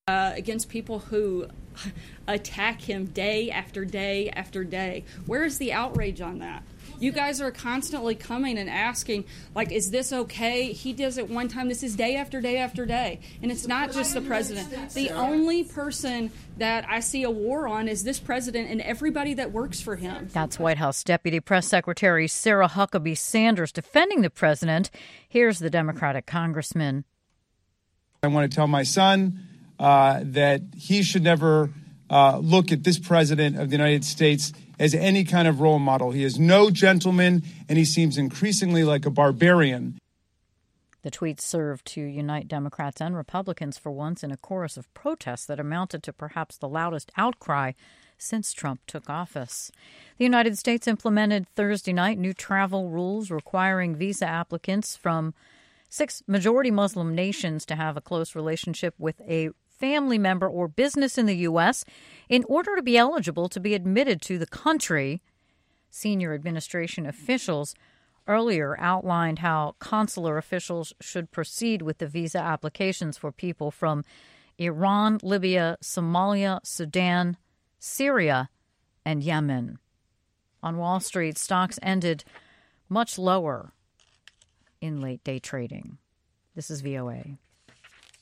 against people who attack him day after day after day. Where is the outrage on that? You guys are constantly coming and asking, like, is this okay? He does it one time. This is day after day after day. And it's not just the president. The only person that I see a war on is this president and everybody that works for him. That's White House Deputy Press Secretary Sarah Huckabee Sanders defending the president. Here's the Democratic congressman. I want to tell my son that he should never look at this president of the United States as any kind of role model. He is no gentleman, and he seems increasingly like a barbarian. The tweet served to unite Democrats and Republicans for once in a chorus of protests that amounted to perhaps the loudest outcry since Trump took office. The United States implemented Thursday night new travel rules requiring visa applicants from 6 majority Muslim nations to have a close relationship with a family member or business in the U.S. in order to be eligible to be admitted to the country. Senior administration officials earlier outlined how consular officials should proceed with the visa applications for people from Iran, Libya, Somalia, Sudan, Syria, and Yemen. On Wall Street, stocks ended much lower in late-day trading. This is VOA.